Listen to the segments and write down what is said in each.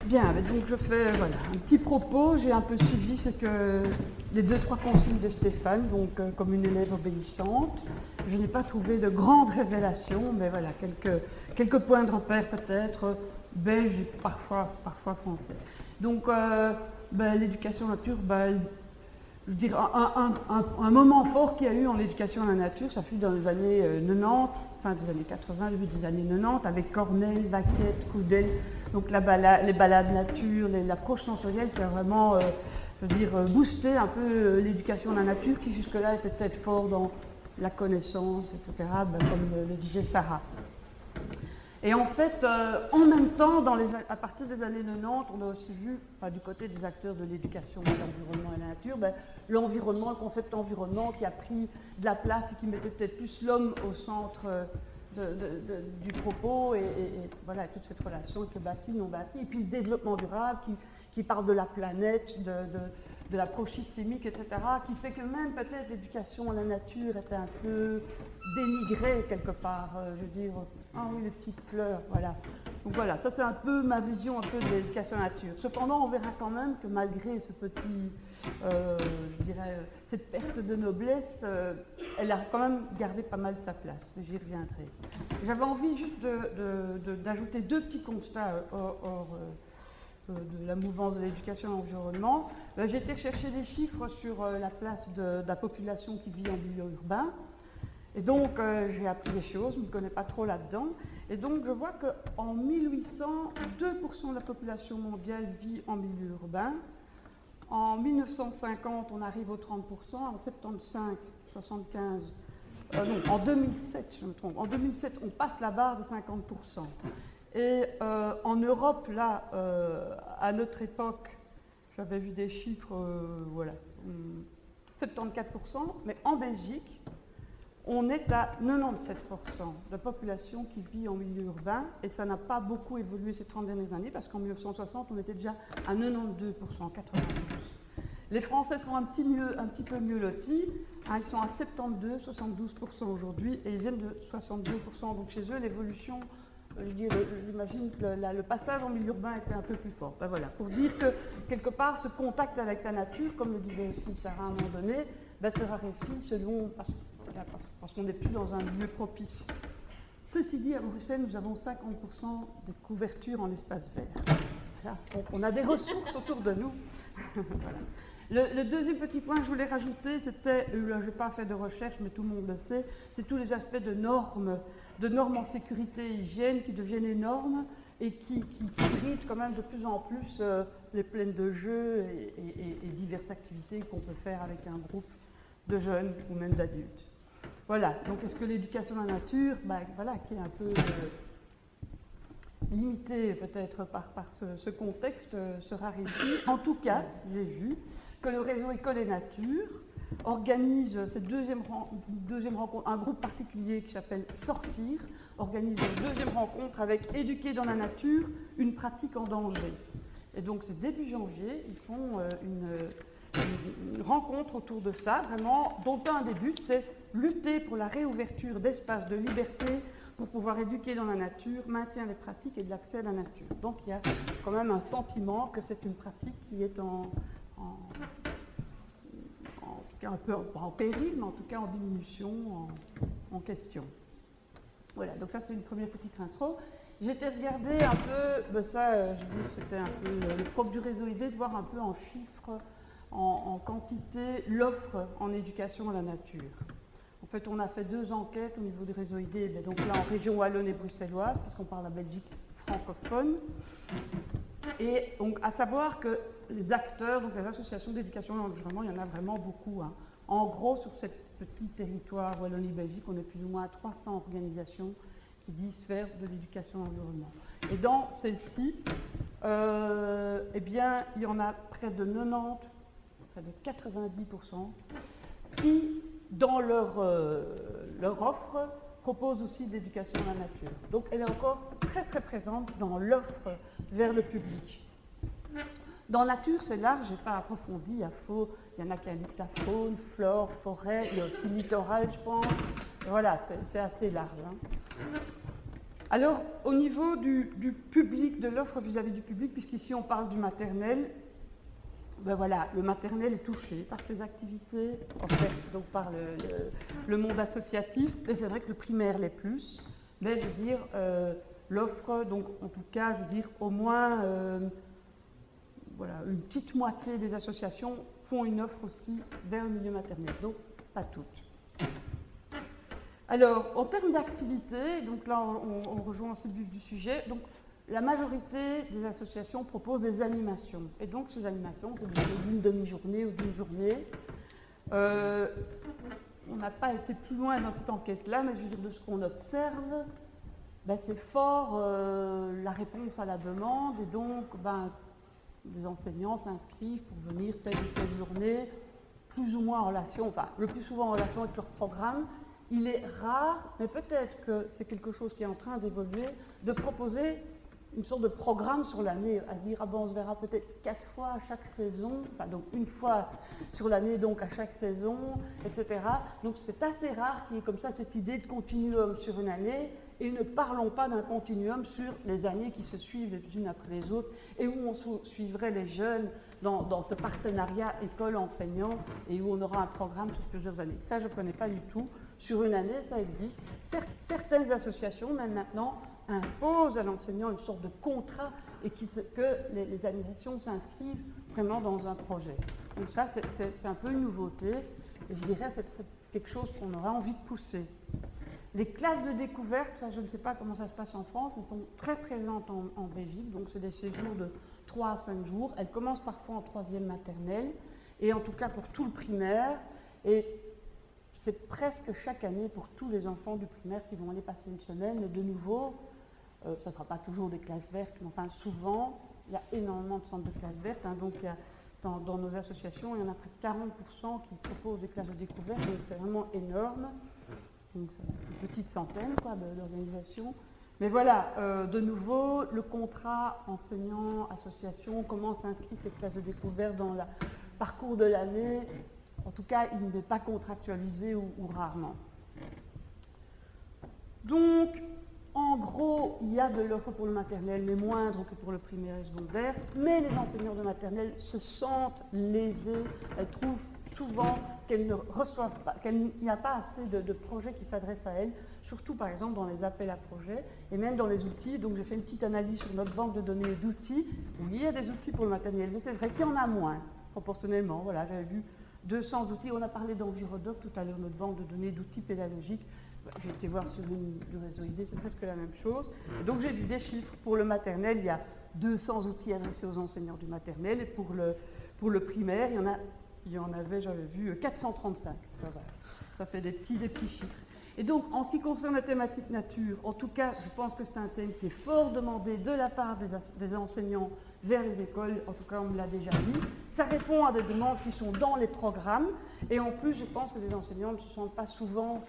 Bien, donc je fais voilà, un petit propos, j'ai un peu suivi ce que les 2-3 consignes de Stéphane, donc comme une élève obéissante. Je n'ai pas trouvé de grandes révélations, mais voilà, quelques points de repère peut-être, belges et parfois français. Donc l'éducation nature, je dirais un moment fort qu'il y a eu en éducation à la nature, ça fut dans les années 90, fin des années 80, début des années 90, avec Corneille, Vaquette, Coudel, donc les balades nature, l'approche sensorielle qui a vraiment, boosté un peu l'éducation à la nature, qui jusque-là était peut-être fort dans la connaissance, etc., comme le disait Sarah. Et en fait, en même temps, à partir des années 90, on a aussi vu, du côté des acteurs de l'éducation, de l'environnement et de la nature, l'environnement, le concept environnement qui a pris de la place et qui mettait peut-être plus l'homme au centre du propos et voilà, toute cette relation avec le bâti, non bâti, et puis le développement durable qui parle de la planète, de l'approche systémique, etc., qui fait que même peut-être l'éducation à la nature était un peu dénigrée quelque part, ah oui, les petites fleurs, voilà. Donc voilà, ça c'est un peu ma vision un peu de l'éducation à la nature. Cependant, on verra quand même que malgré ce petit, cette perte de noblesse, elle a quand même gardé pas mal sa place, j'y reviendrai. J'avais envie juste d'ajouter 2 petits constats hors de la mouvance de l'éducation à l'environnement. J'ai été chercher des chiffres sur la place de la population qui vit en milieu urbain. Et donc, j'ai appris des choses, je ne me connais pas trop là-dedans. Et donc, je vois qu'en 1800, 2% de la population mondiale vit en milieu urbain. En 1950, on arrive aux 30%. En 75, 75, en 2007, je me trompe. En 2007, on passe la barre de 50%. Et en Europe, là, à notre époque, j'avais vu des chiffres, 74%, mais en Belgique, on est à 97% de population qui vit en milieu urbain, et ça n'a pas beaucoup évolué ces 30 dernières années, parce qu'en 1960, on était déjà à 92%, 92%. Les Français sont un petit peu mieux lotis, ils sont à 72, 72% aujourd'hui, et ils viennent de 62%, donc chez eux, l'évolution, j'imagine que le passage en milieu urbain était un peu plus fort. Voilà, pour dire que, quelque part, ce contact avec la nature, comme le disait aussi Sarah à un moment donné, se raréfie parce qu'on n'est plus dans un lieu propice. Ceci dit, à Bruxelles, nous avons 50% de couverture en espace vert. Voilà, on a des ressources autour de nous. Voilà. Le deuxième petit point que je voulais rajouter, c'était, je n'ai pas fait de recherche, mais tout le monde le sait, c'est tous les aspects de normes en sécurité et hygiène qui deviennent énormes et qui irritent quand même de plus en plus les plaines de jeux et diverses activités qu'on peut faire avec un groupe de jeunes ou même d'adultes. Voilà, donc est-ce que l'éducation à la nature, qui est un peu limitée peut-être par ce contexte, sera réussie. En tout cas, j'ai vu que le réseau École et Nature organise cette deuxième rencontre, un groupe particulier qui s'appelle Sortir, organise une deuxième rencontre avec Éduquer dans la nature, une pratique en danger. Et donc c'est début janvier, ils font une rencontre autour de ça, vraiment, dont un des buts, c'est lutter pour la réouverture d'espaces de liberté pour pouvoir éduquer dans la nature, maintien des pratiques et de l'accès à la nature. Donc il y a quand même un sentiment que c'est une pratique qui est un peu en péril, mais en tout cas en diminution, en question. Voilà, donc ça c'est une première petite intro. J'ai été regarder un peu, c'était un peu le propre du réseau idée, de voir un peu en chiffres, en quantité, l'offre en éducation à la nature. En fait, on a fait 2 enquêtes au niveau du réseau idée, donc là en région wallonne et bruxelloise, puisqu'on parle la Belgique francophone. Et donc, à savoir que les acteurs, donc les associations d'éducation à l'environnement, il y en a vraiment beaucoup. En gros, sur ce petit territoire Wallonie-Belgique, on est plus ou moins à 300 organisations qui disent faire de l'éducation à l'environnement. Et dans celles-ci, il y en a près de 90, près de 90% qui, dans leur offre, proposent aussi de l'éducation à la nature. Donc elle est encore très très présente dans l'offre vers le public. Dans nature, c'est large, je n'ai pas approfondi, il y en a qui indiquent la faune, flore, forêt, il y a aussi littoral, je pense. Voilà, c'est assez large. Alors, au niveau du public, de l'offre vis-à-vis du public, puisqu'ici on parle du maternel, ben voilà, le maternel est touché par ces activités, offertes donc par le monde associatif, et c'est vrai que le primaire l'est plus, mais je veux dire, l'offre, donc en tout cas, je veux dire, au moins, voilà, une petite moitié des associations font une offre aussi vers le milieu maternel, donc pas toutes. Alors, en termes d'activité, donc là on rejoint aussi le vif du sujet, donc la majorité des associations proposent des animations. Et donc ces animations, c'est d'une demi-journée ou d'une journée. On n'a pas été plus loin dans cette enquête-là, mais je veux dire, de ce qu'on observe, ben, c'est fort la réponse à la demande, et donc ben, les enseignants s'inscrivent pour venir telle ou telle journée, plus ou moins en relation, enfin le plus souvent en relation avec leur programme. Il est rare, mais peut-être que c'est quelque chose qui est en train d'évoluer, de proposer une sorte de programme sur l'année, à se dire, ah ben on se verra peut-être 4 fois à chaque saison, enfin donc une fois sur l'année, donc à chaque saison, etc. Donc c'est assez rare qu'il y ait comme ça cette idée de continuum sur une année, et ne parlons pas d'un continuum sur les années qui se suivent les unes après les autres, et où on suivrait les jeunes dans ce partenariat école-enseignant, et où on aura un programme sur plusieurs années. Ça, je ne connais pas du tout. Sur une année, ça existe. Certaines associations, même maintenant, imposent à l'enseignant une sorte de contrat et que les animations s'inscrivent vraiment dans un projet. Donc ça, c'est un peu une nouveauté. Et je dirais que c'est quelque chose qu'on aura envie de pousser. Les classes de découverte, ça, je ne sais pas comment ça se passe en France, elles sont très présentes en Belgique. Donc c'est des séjours de 3 à 5 jours. Elles commencent parfois en 3e maternelle, et en tout cas pour tout le primaire. Et c'est presque chaque année pour tous les enfants du primaire qui vont aller passer une semaine, mais de nouveau, ça ne sera pas toujours des classes vertes, mais enfin souvent, il y a énormément de centres de classes vertes, hein, donc il y a, dans nos associations, il y en a près de 40% qui proposent des classes de découverte, donc c'est vraiment énorme, donc c'est une petite centaine d'organisations. Mais voilà, de nouveau, le contrat enseignant-association, comment s'inscrit cette classe de découverte dans le parcours de l'année. En tout cas, il n'est pas contractualisé ou rarement. Donc, en gros, il y a de l'offre pour le maternel, mais moindre que pour le primaire et secondaire. Mais les enseignants de maternelle se sentent lésés. Elles trouvent souvent qu'elles ne reçoivent pas, qu'il n'y a pas assez de projets qui s'adressent à elles, surtout par exemple dans les appels à projets et même dans les outils. Donc, j'ai fait une petite analyse sur notre banque de données d'outils. Oui, il y a des outils pour le maternel, mais c'est vrai qu'il y en a moins, proportionnellement. Voilà, j'avais vu 200 outils. On a parlé d'Envirodoc tout à l'heure, notre banque de données d'outils pédagogiques. J'ai été voir sur le réseau ID, c'est presque la même chose. Et donc j'ai vu des chiffres. Pour le maternel, il y a 200 outils adressés aux enseignants du maternel. Et pour le primaire, il y en avait, j'avais vu, 435. Voilà. Ça fait des petits chiffres. Et donc, en ce qui concerne la thématique nature, en tout cas, je pense que c'est un thème qui est fort demandé de la part des enseignants vers les écoles, en tout cas on me l'a déjà dit. Ça répond à des demandes qui sont dans les programmes, et en plus je pense que les enseignants ne se sentent pas souvent,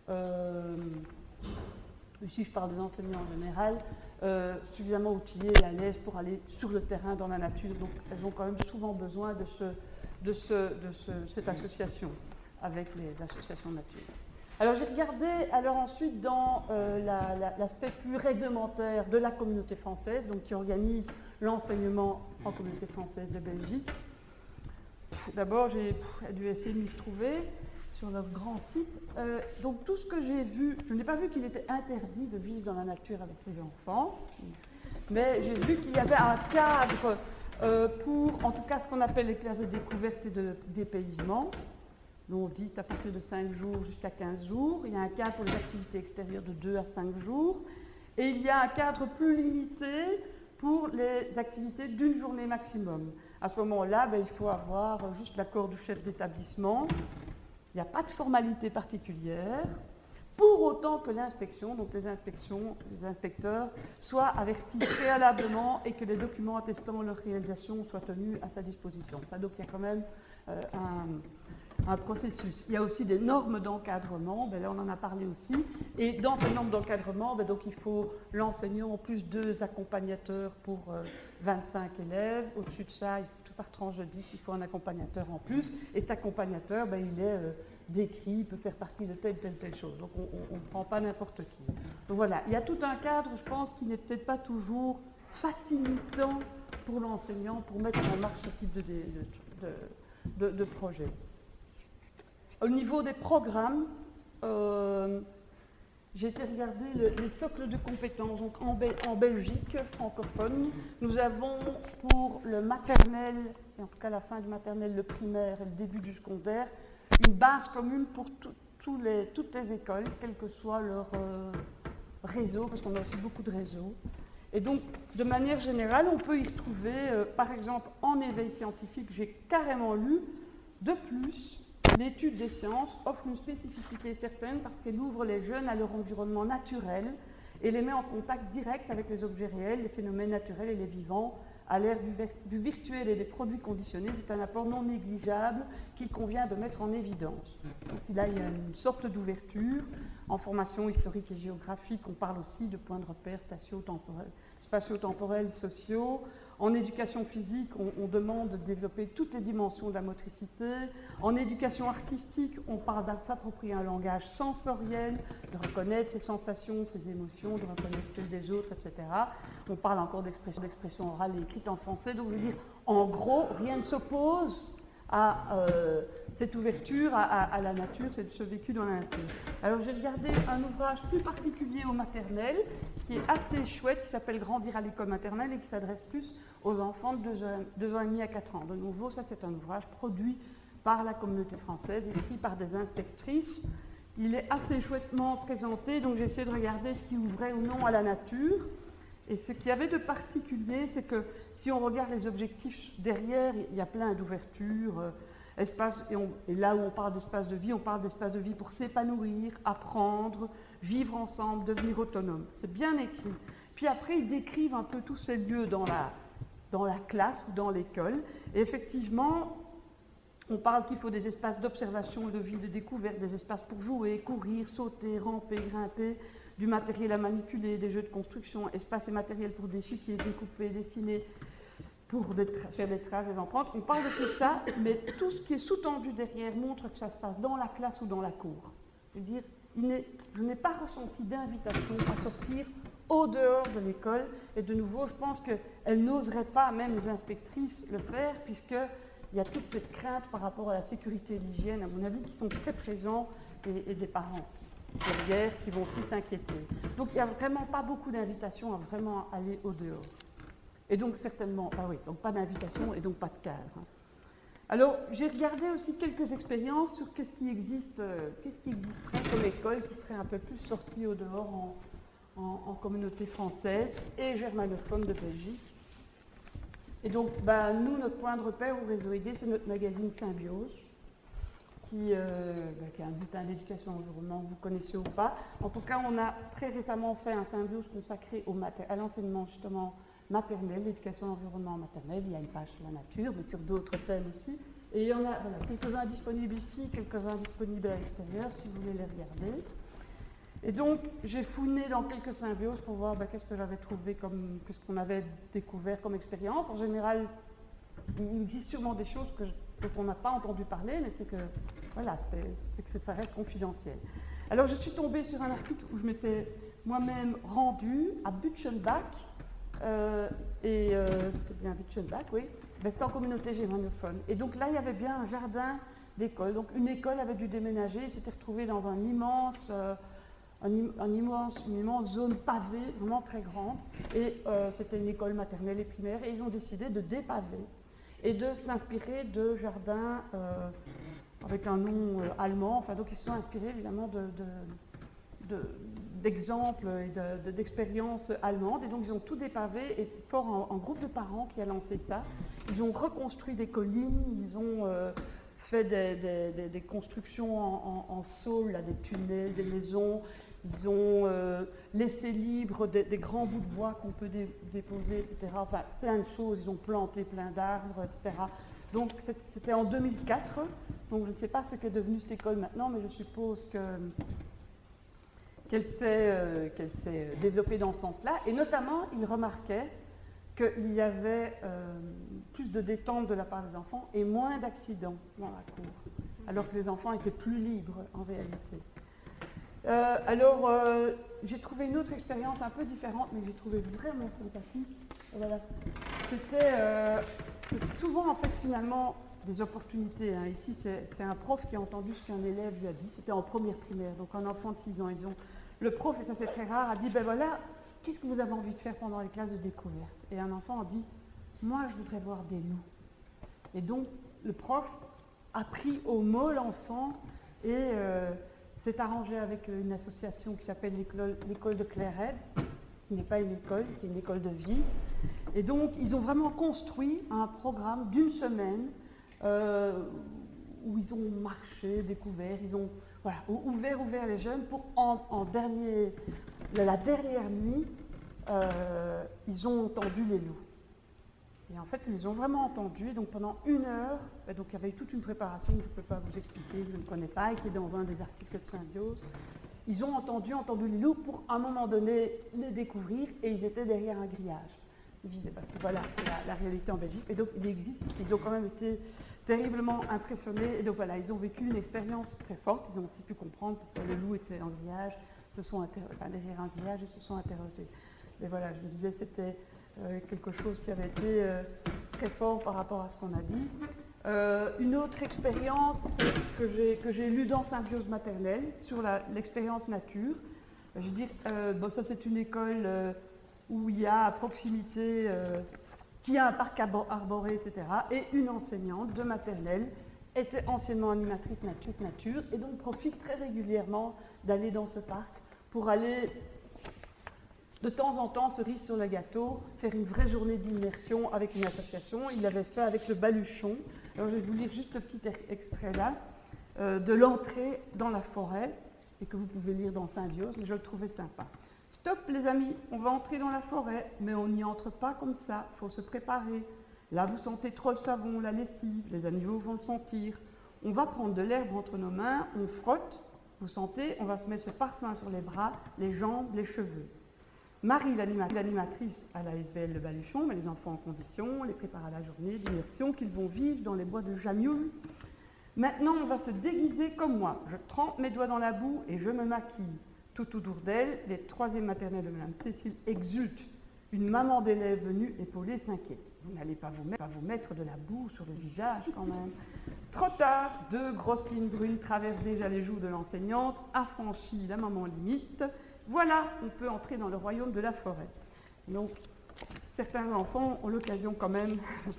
ici je parle des enseignants en général, suffisamment outillés et à l'aise pour aller sur le terrain dans la nature, donc elles ont quand même souvent besoin de cette association avec les associations nature. Alors j'ai regardé ensuite dans l'aspect plus réglementaire de la communauté française, donc qui organise l'enseignement en communauté française de Belgique. D'abord j'ai dû essayer de m'y retrouver sur leur grand site. Donc tout ce que j'ai vu, je n'ai pas vu qu'il était interdit de vivre dans la nature avec les enfants, mais j'ai vu qu'il y avait un cadre pour en tout cas ce qu'on appelle les classes de découverte et de dépaysement. Donc on dit à partir de 5 jours jusqu'à 15 jours. Il y a un cadre pour les activités extérieures de 2 à 5 jours. Et il y a un cadre plus limité pour les activités d'une journée maximum. À ce moment-là, il faut avoir juste l'accord du chef d'établissement. Il n'y a pas de formalité particulière. Pour autant que l'inspection, donc les inspecteurs, soient avertis préalablement et que les documents attestant leur réalisation soient tenus à sa disposition. Enfin, donc il y a quand même un processus. Il y a aussi des normes d'encadrement, là on en a parlé aussi, et dans ces normes d'encadrement, donc il faut l'enseignant en plus 2 accompagnateurs pour 25 élèves. Au-dessus de ça, par tranche de 10, il faut un accompagnateur en plus, et cet accompagnateur, il est décrit, il peut faire partie de telle chose. Donc on ne prend pas n'importe qui. Donc voilà, il y a tout un cadre, je pense, qui n'est peut-être pas toujours facilitant pour l'enseignant pour mettre en marche ce type de projet. Au niveau des programmes, j'ai été regarder les socles de compétences. Donc en Belgique francophone, nous avons pour le maternel, et en tout cas la fin du maternel, le primaire et le début du secondaire, une base commune pour toutes les écoles, quel que soit leur réseau, parce qu'on a aussi beaucoup de réseaux. Et donc, de manière générale, on peut y retrouver, par exemple, en éveil scientifique, j'ai carrément lu, de plus, l'étude des sciences offre une spécificité certaine parce qu'elle ouvre les jeunes à leur environnement naturel et les met en contact direct avec les objets réels, les phénomènes naturels et les vivants. À l'ère du virtuel et des produits conditionnés, c'est un apport non négligeable qu'il convient de mettre en évidence. Donc là, il y a une sorte d'ouverture. En formation historique et géographique, on parle aussi de points de repère spatio-temporels, sociaux. En éducation physique, on demande de développer toutes les dimensions de la motricité. En éducation artistique, on parle de s'approprier un langage sensoriel, de reconnaître ses sensations, ses émotions, de reconnaître celles des autres, etc. On parle encore d'expression orale et écrite en français. Donc, je veux dire, en gros, rien ne s'oppose à cette ouverture à la nature, ce vécu dans la nature. Alors, j'ai regardé un ouvrage plus particulier au maternel, qui est assez chouette, qui s'appelle Grandir à l'école maternelle et qui s'adresse plus aux enfants de 2 ans et demi à 4 ans. De nouveau, ça c'est un ouvrage produit par la communauté française, écrit par des inspectrices. Il est assez chouettement présenté, donc j'ai essayé de regarder s'il ouvrait ou non à la nature. Et ce qu'il y avait de particulier, c'est que si on regarde les objectifs derrière, il y a plein d'ouvertures, et là où on parle d'espace de vie, on parle d'espace de vie pour s'épanouir, apprendre, vivre ensemble, devenir autonome. C'est bien écrit. Puis après, ils décrivent un peu tous ces lieux dans la classe ou dans l'école. Et effectivement, on parle qu'il faut des espaces d'observation, de vie, de découverte, des espaces pour jouer, courir, sauter, ramper, grimper, du matériel à manipuler, des jeux de construction, espaces et matériel pour déchiqueter, découper, dessiner, pour faire des traces, des empreintes. On parle de tout ça, mais tout ce qui est sous-tendu derrière montre que ça se passe dans la classe ou dans la cour. Je veux dire, je n'ai pas ressenti d'invitation à sortir au dehors de l'école. Et de nouveau, je pense qu'elles n'oseraient pas, même les inspectrices, le faire, puisqu'il y a toute cette crainte par rapport à la sécurité et l'hygiène, à mon avis, qui sont très présents, et des parents derrière qui vont aussi s'inquiéter. Donc il n'y a vraiment pas beaucoup d'invitations à vraiment aller au dehors. Et donc certainement, donc pas d'invitation et donc pas de cadre. Alors j'ai regardé aussi quelques expériences sur qu'est-ce qui existerait comme école qui serait un peu plus sortie au dehors en communauté française et germanophone de Belgique. Et donc nous, notre point de repère au réseau aidé, c'est notre magazine Symbiose, qui a un bulletin d'éducation et environnement, vous connaissez ou pas. En tout cas, on a très récemment fait un Symbiose consacré à l'enseignement justement maternel, l'éducation et l'environnement maternel. Il y a une page sur la nature, mais sur d'autres thèmes aussi. Et il y en a quelques-uns disponibles ici, quelques-uns disponibles à l'extérieur, si vous voulez les regarder. Et donc, j'ai fouiné dans quelques symbioses pour voir qu'est-ce que j'avais trouvé qu'est-ce qu'on avait découvert comme expérience. En général, il existe sûrement des choses dont on n'a pas entendu parler, mais c'est que ça reste confidentiel. Alors, je suis tombée sur un article où je m'étais moi-même rendue à Butchenbach, c'était bien Butchenbach, oui, c'était en communauté germanophone. Et donc là, il y avait bien un jardin d'école. Donc une école avait dû déménager, elle s'était retrouvée dans une immense zone pavée, vraiment très grande. Et c'était une école maternelle et primaire. Et ils ont décidé de dépaver et de s'inspirer de jardins avec un nom allemand. Enfin, donc ils se sont inspirés évidemment d'exemples et d'expériences allemandes. Et donc ils ont tout dépavé. Et c'est fort un groupe de parents qui a lancé ça. Ils ont reconstruit des collines, ils ont fait des constructions en saule, là, des tunnels, des maisons. Ils ont laissé libre des grands bouts de bois qu'on peut déposer, etc. Enfin, plein de choses. Ils ont planté plein d'arbres, etc. Donc, c'était en 2004. Donc, je ne sais pas ce qu'est devenue cette école maintenant, mais je suppose qu'elle s'est développée dans ce sens-là. Et notamment, ils remarquaient qu'il y avait plus de détente de la part des enfants et moins d'accidents dans la cour. alors que les enfants étaient plus libres en réalité. J'ai trouvé une autre expérience un peu différente, mais que j'ai trouvé vraiment sympathique. Voilà. C'était souvent en fait finalement des opportunités. Hein. Ici, c'est un prof qui a entendu ce qu'un élève lui a dit. C'était en première primaire, donc un enfant de 6 ans. Le prof, et ça c'est très rare, a dit, ben voilà, qu'est-ce que vous avez envie de faire pendant les classes de découverte? Et un enfant a dit, moi je voudrais voir des loups. Et donc le prof a pris au mot l'enfant et s'est arrangé avec une association qui s'appelle l'école de Clairhead, qui n'est pas une école, qui est une école de vie. Et donc ils ont vraiment construit un programme d'une semaine où ils ont marché, découvert, ils ont ouvert les jeunes pour la dernière nuit, ils ont entendu les loups. Et en fait, ils les ont vraiment entendus. Donc pendant 1 heure, donc il y avait eu toute une préparation que je ne peux pas vous expliquer, je ne connais pas, et qui est dans un des articles de Symbiose. Ils ont entendu les loups pour à un moment donné les découvrir, et ils étaient derrière un grillage. Parce que voilà, c'est la réalité en Belgique. Et donc ils ont quand même été terriblement impressionnés. Et donc voilà, ils ont vécu une expérience très forte. Ils ont aussi pu comprendre pourquoi les loups étaient en grillage, derrière un grillage, et se sont interrogés. Et voilà, je me disais, c'était quelque chose qui avait été très fort par rapport à ce qu'on a dit. Une autre expérience que j'ai lue dans Symbiose maternelle sur l'expérience nature. Je veux dire, ça c'est une école où il y a à proximité, qui a un parc arboré, etc. Et une enseignante de maternelle était anciennement animatrice nature et donc profite très régulièrement d'aller dans ce parc pour aller de temps en temps, cerise sur le gâteau, faire une vraie journée d'immersion avec une association. Il l'avait fait avec le Baluchon. Alors je vais vous lire juste le petit extrait là, de l'entrée dans la forêt, et que vous pouvez lire dans Symbiose, mais je le trouvais sympa. Stop les amis, on va entrer dans la forêt, mais on n'y entre pas comme ça, il faut se préparer. Là vous sentez trop le savon, la lessive, les animaux vont le sentir. On va prendre de l'herbe entre nos mains, on frotte, vous sentez, on va se mettre ce parfum sur les bras, les jambes, les cheveux. Marie, l'animatrice à la SBL Le Baluchon, met les enfants en condition, les prépare à la journée d'immersion qu'ils vont vivre dans les bois de Jamioul. Maintenant, on va se déguiser comme moi. Je trempe mes doigts dans la boue et je me maquille. Tout autour d'elle, les 3e maternelles de Mme Cécile exultent. Une maman d'élève venue épauler s'inquiète. Vous n'allez pas vous mettre de la boue sur le visage quand même. Trop tard, 2 grosses lignes brunes traversent déjà les joues de l'enseignante, affranchit la maman limite. Voilà, on peut entrer dans le royaume de la forêt. Donc, certains enfants ont l'occasion quand même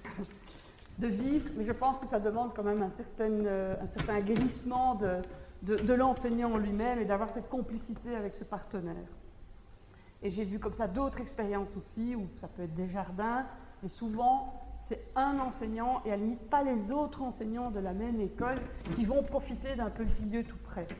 de vivre, mais je pense que ça demande quand même un certain guérissement de l'enseignant lui-même et d'avoir cette complicité avec ce partenaire. Et j'ai vu comme ça d'autres expériences aussi, où ça peut être des jardins, mais souvent c'est un enseignant et à la limite pas les autres enseignants de la même école qui vont profiter d'un petit lieu tout près.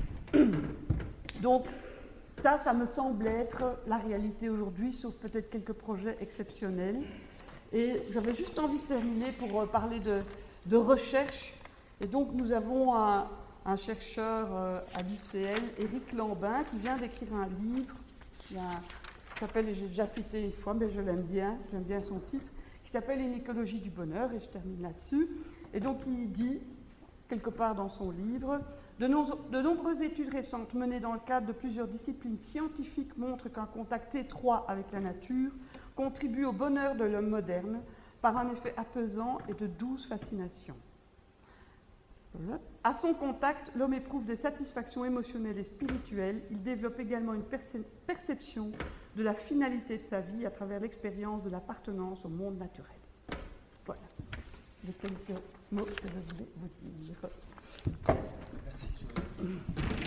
Donc, ça me semble être la réalité aujourd'hui, sauf peut-être quelques projets exceptionnels. Et j'avais juste envie de terminer pour parler de recherche. Et donc nous avons un chercheur à l'UCL, Éric Lambin, qui vient d'écrire un livre qui s'appelle, et j'ai déjà cité une fois, mais j'aime bien son titre, qui s'appelle Une écologie du bonheur, et je termine là-dessus. Et donc il dit, quelque part dans son livre, de nombreuses études récentes menées dans le cadre de plusieurs disciplines scientifiques montrent qu'un contact étroit avec la nature contribue au bonheur de l'homme moderne par un effet apaisant et de douce fascination. À son contact, l'homme éprouve des satisfactions émotionnelles et spirituelles. Il développe également une perception de la finalité de sa vie à travers l'expérience de l'appartenance au monde naturel. Voilà les quelques mots que je voulais vous dire. Merci.